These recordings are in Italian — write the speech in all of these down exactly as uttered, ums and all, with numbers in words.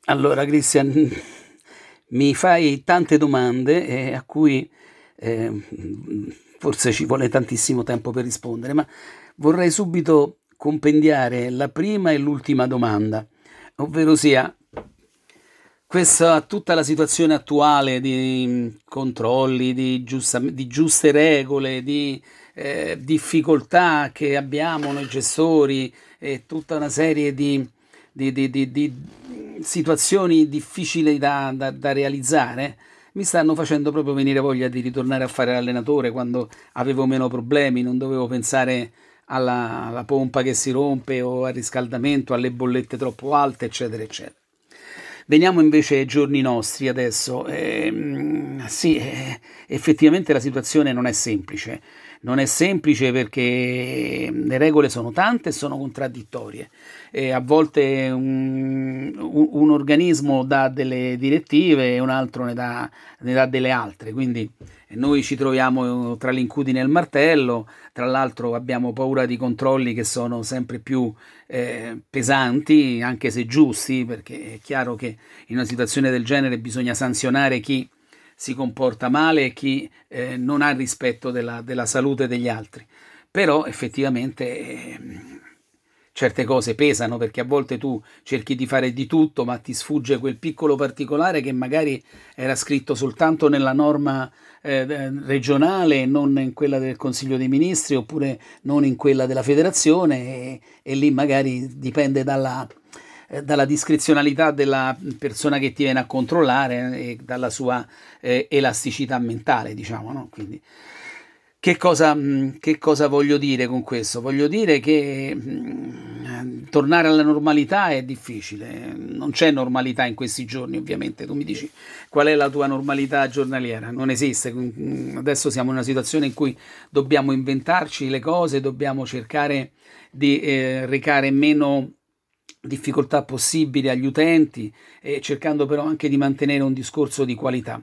Allora Christian, mi fai tante domande, ehm, a cui, ehm, mhmm, forse ci vuole tantissimo tempo per rispondere, ma vorrei subito compendiare la prima e l'ultima domanda, ovverosia questa tutta la situazione attuale di, mhmm, controlli, di giussam di giuste regole, di, ehm, difficoltà che abbiamo noi gestori e tutta una serie di di di di di, mhmm, situazioni difficili da da da realizzare, mi stanno facendo proprio venire voglia di ritornare a fare l'allenatore quando avevo meno problemi, non dovevo pensare alla alla pompa che si rompe o al riscaldamento, alle bollette troppo alte, eccetera, eccetera. Veniamo invece ai giorni nostri adesso. Ehm, sì, eh, effettivamente la situazione non è semplice. Non è semplice perché le regole sono tante e sono contraddittorie. E a volte un, un- un organismo dà delle direttive e un altro ne dà, ne dà delle altre. Quindi noi ci troviamo tra l'incudine e il martello, tra l'altro abbiamo paura di controlli che sono sempre più eh, pesanti, anche se giusti, perché è chiaro che in una situazione del genere bisogna sanzionare chi si comporta male e chi eh, non ha rispetto della, della salute degli altri. Però effettivamente eh, certe cose pesano perché a volte tu cerchi di fare di tutto, ma ti sfugge quel piccolo particolare che magari era scritto soltanto nella norma eh, regionale e non in quella del Consiglio dei Ministri oppure non in quella della Federazione e, e lì magari dipende dalla, eh, dalla discrezionalità della persona che ti viene a controllare e dalla sua eh, elasticità mentale, diciamo, no? Quindi che cosa, mh, che cosa voglio dire con questo? Voglio dire che mh, tornare alla normalità è difficile, non c'è normalità in questi giorni, ovviamente. Tu mi dici qual è la tua normalità giornaliera? Non esiste. Mm, Adesso siamo in una situazione in cui dobbiamo inventarci le cose, dobbiamo cercare di eh, recare meno difficoltà possibili agli utenti, e cercando però anche di mantenere un discorso di qualità.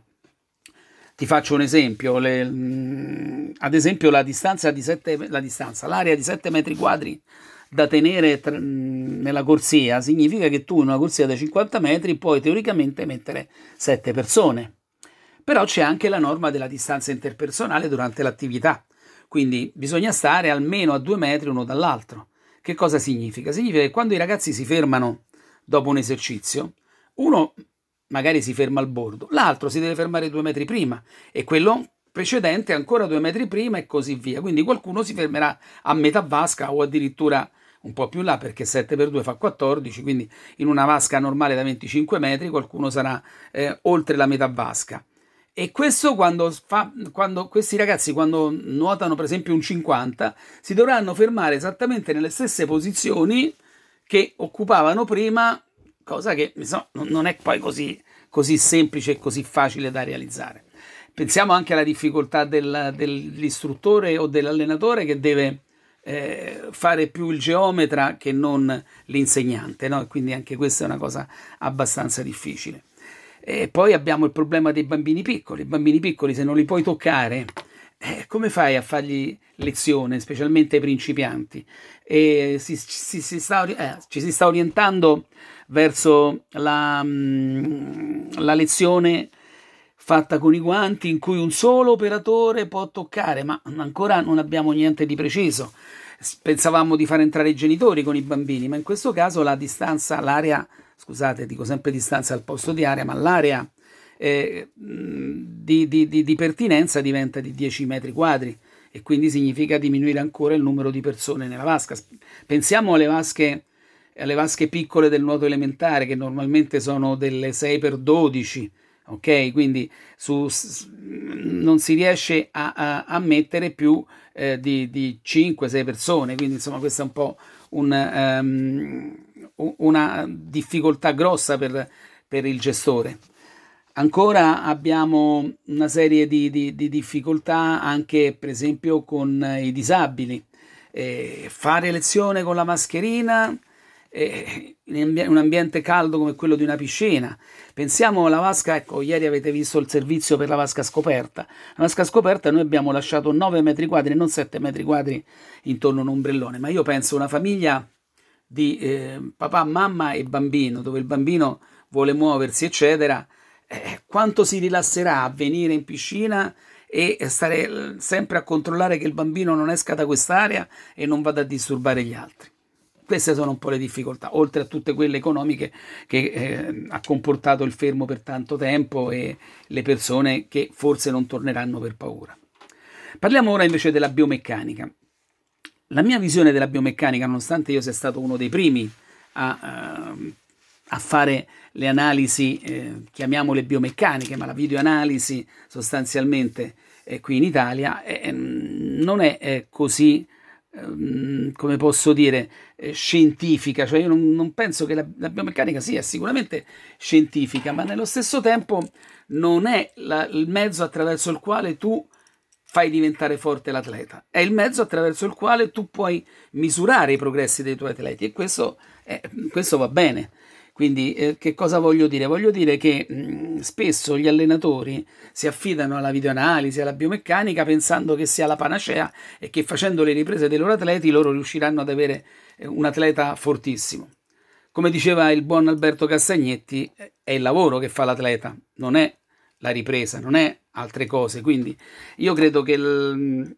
Ti faccio un esempio, le, mh, ad esempio la distanza di sette, la distanza, l'area di sette metri quadri da tenere tra, mh, nella corsia significa che tu in una corsia da cinquanta metri puoi teoricamente mettere sette persone. Però c'è anche la norma della distanza interpersonale durante l'attività, quindi bisogna stare almeno a due metri uno dall'altro. Che cosa significa? Significa che quando i ragazzi si fermano dopo un esercizio, uno magari si ferma al bordo, l'altro si deve fermare due metri prima e quello precedente ancora due metri prima e così via. Quindi qualcuno si fermerà a metà vasca o addirittura un po' più in là perché sette per due fa quattordici, quindi in una vasca normale da venticinque metri qualcuno sarà eh, oltre la metà vasca. E questo quando, fa, quando questi ragazzi quando nuotano per esempio un cinquanta si dovranno fermare esattamente nelle stesse posizioni che occupavano prima, cosa che insomma, non è poi così, così semplice e così facile da realizzare. Pensiamo anche alla difficoltà del, dell'istruttore o dell'allenatore che deve eh, fare più il geometra che non l'insegnante, no? Quindi anche questa è una cosa abbastanza difficile. E poi abbiamo il problema dei bambini piccoli. I bambini piccoli, se non li puoi toccare, eh, come fai a fargli lezione, specialmente ai principianti? E si, si, si sta, eh, ci si sta orientando verso la, mh, la lezione fatta con i guanti in cui un solo operatore può toccare, ma ancora non abbiamo niente di preciso. Pensavamo di far entrare i genitori con i bambini, ma in questo caso la distanza, l'area, scusate, dico sempre distanza al posto di area, ma l'area eh, di, di, di, di pertinenza diventa di dieci metri quadri e quindi significa diminuire ancora il numero di persone nella vasca. Pensiamo alle vasche, alle vasche piccole del nuoto elementare che normalmente sono delle sei per dodici, ok? Quindi su, non si riesce a, a, a mettere più eh, di, di cinque sei persone, quindi insomma questa è un po' un, um, una difficoltà grossa per, per il gestore. Ancora abbiamo una serie di, di, di difficoltà anche per esempio con i disabili. Eh, fare lezione con la mascherina eh, in un ambiente caldo come quello di una piscina. Pensiamo alla vasca, ecco, ieri avete visto il servizio per la vasca scoperta. La vasca scoperta noi abbiamo lasciato nove metri quadri, non sette metri quadri intorno a un ombrellone, ma io penso a una famiglia di eh, papà, mamma e bambino, dove il bambino vuole muoversi, eccetera, eh, quanto si rilasserà a venire in piscina e stare sempre a controllare che il bambino non esca da quest'area e non vada a disturbare gli altri. Queste sono un po' le difficoltà, oltre a tutte quelle economiche che eh, ha comportato il fermo per tanto tempo e le persone che forse non torneranno per paura. Parliamo ora invece della biomeccanica. La mia visione della biomeccanica, nonostante io sia stato uno dei primi a, uh, a fare le analisi, eh, chiamiamole biomeccaniche, ma la videoanalisi sostanzialmente eh, qui in Italia, eh, non è eh, così, eh, come posso dire, eh, scientifica. Cioè io non, non penso che la, la biomeccanica sia sicuramente scientifica, ma nello stesso tempo non è la, il mezzo attraverso il quale tu fai diventare forte l'atleta, è il mezzo attraverso il quale tu puoi misurare i progressi dei tuoi atleti, e questo, eh, questo va bene. Quindi eh, che cosa voglio dire? Voglio dire che mh, spesso gli allenatori si affidano alla videoanalisi, alla biomeccanica, pensando che sia la panacea e che facendo le riprese dei loro atleti loro riusciranno ad avere eh, un atleta fortissimo. Come diceva il buon Alberto Castagnetti, è il lavoro che fa l'atleta, non è la ripresa, non è altre cose. Quindi io credo che il,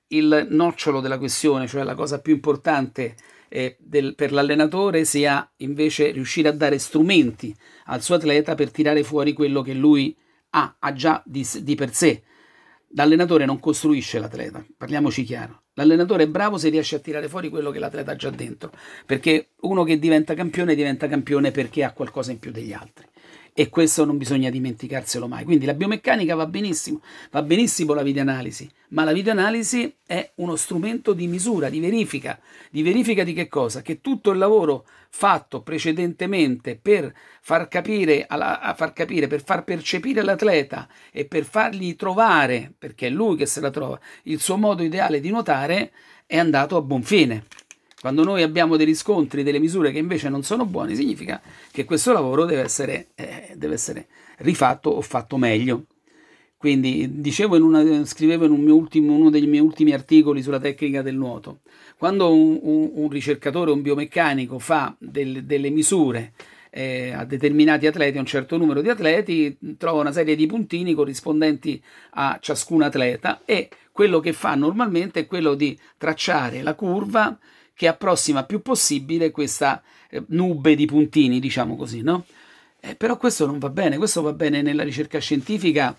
il nocciolo della questione, cioè la cosa più importante eh, del, per l'allenatore, sia invece riuscire a dare strumenti al suo atleta per tirare fuori quello che lui ha, ha già di, di per sé. L'allenatore non costruisce l'atleta, parliamoci chiaro. L'allenatore è bravo se riesce a tirare fuori quello che l'atleta ha già dentro, perché uno che diventa campione diventa campione perché ha qualcosa in più degli altri. E questo non bisogna dimenticarselo mai. Quindi la biomeccanica va benissimo, va benissimo la videoanalisi, ma la videoanalisi è uno strumento di misura, di verifica. Di verifica di che cosa? Che tutto il lavoro fatto precedentemente per far capire, alla, a far capire, per far percepire l'atleta e per fargli trovare, perché è lui che se la trova, il suo modo ideale di nuotare, è andato a buon fine. Quando noi abbiamo dei riscontri, delle misure che invece non sono buone, significa che questo lavoro deve essere, eh, deve essere rifatto o fatto meglio. Quindi dicevo in una, scrivevo in un mio ultimo, uno dei miei ultimi articoli sulla tecnica del nuoto, quando un, un, un ricercatore, un biomeccanico fa del, delle misure eh, a determinati atleti, a un certo numero di atleti, trova una serie di puntini corrispondenti a ciascun atleta, e quello che fa normalmente è quello di tracciare la curva che approssima più possibile questa eh, nube di puntini, diciamo così, no? Eh, però questo non va bene, questo va bene nella ricerca scientifica.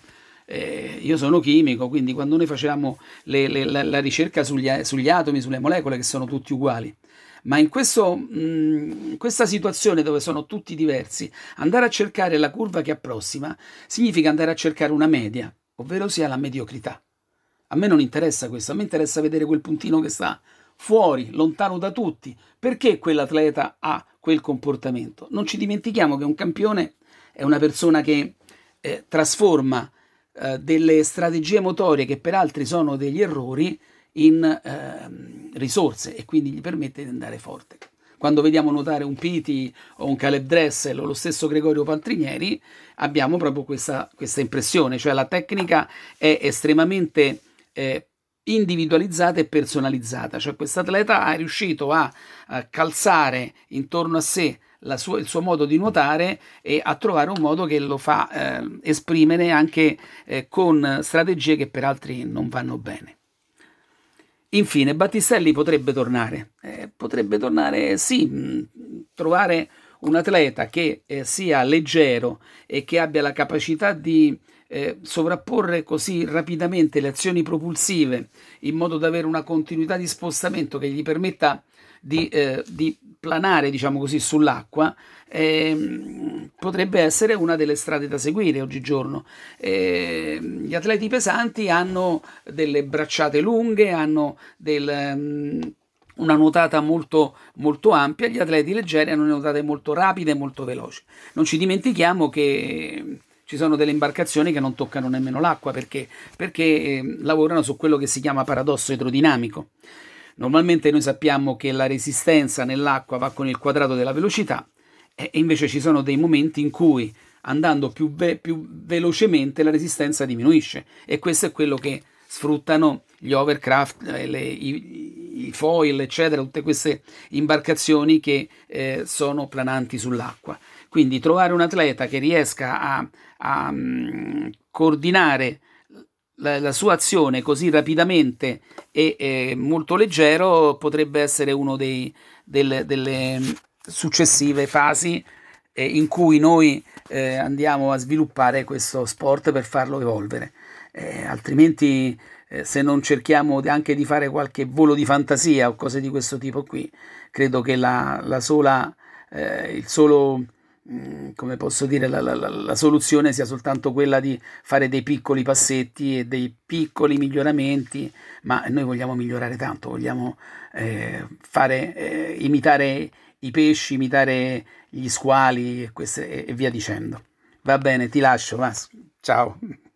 Eh, io sono chimico, quindi quando noi facevamo le, le, la, la ricerca sugli, sugli atomi, sulle molecole, che sono tutti uguali, ma in questo, mh, questa situazione dove sono tutti diversi, andare a cercare la curva che approssima significa andare a cercare una media, ovvero sia la mediocrità. A me non interessa questo, a me interessa vedere quel puntino che sta fuori, lontano da tutti. Perché quell'atleta ha quel comportamento? Non ci dimentichiamo che un campione è una persona che eh, trasforma eh, delle strategie motorie che per altri sono degli errori in eh, risorse, e quindi gli permette di andare forte. Quando vediamo nuotare un Piti o un Caleb Dressel o lo stesso Gregorio Paltrinieri, abbiamo proprio questa, questa impressione, cioè la tecnica è estremamente eh, individualizzata e personalizzata, cioè questo atleta è riuscito a, a calzare intorno a sé la sua, il suo modo di nuotare e a trovare un modo che lo fa eh, esprimere anche eh, con strategie che per altri non vanno bene. Infine, Battistelli potrebbe tornare, eh, potrebbe tornare sì, mh, trovare un atleta che eh, sia leggero e che abbia la capacità di eh, sovrapporre così rapidamente le azioni propulsive in modo da avere una continuità di spostamento che gli permetta di, eh, di planare, diciamo così, sull'acqua. Eh, potrebbe essere una delle strade da seguire oggigiorno. Eh, gli atleti pesanti hanno delle bracciate lunghe, hanno del... Um, una nuotata molto, molto ampia, gli atleti leggeri hanno nuotate molto rapide e molto veloci. Non ci dimentichiamo che ci sono delle imbarcazioni che non toccano nemmeno l'acqua perché, perché eh, lavorano su quello che si chiama paradosso idrodinamico. Normalmente noi sappiamo che la resistenza nell'acqua va con il quadrato della velocità, e invece ci sono dei momenti in cui andando più, ve- più velocemente la resistenza diminuisce, e questo è quello che sfruttano gli overcraft, le, i, i foil, eccetera, tutte queste imbarcazioni che eh, sono plananti sull'acqua. Quindi trovare un atleta che riesca a, a um, coordinare la, la sua azione così rapidamente e eh, molto leggero potrebbe essere uno dei, del, delle successive fasi eh, in cui noi eh, andiamo a sviluppare questo sport per farlo evolvere. Eh, altrimenti eh, se non cerchiamo anche di fare qualche volo di fantasia o cose di questo tipo qui, credo che la, la sola, eh, il solo, mh, come posso dire, la, la, la soluzione sia soltanto quella di fare dei piccoli passetti e dei piccoli miglioramenti, ma noi vogliamo migliorare tanto, vogliamo eh, fare, eh, imitare i pesci, imitare gli squali e, queste, e via dicendo. Va bene, ti lascio, ma ciao.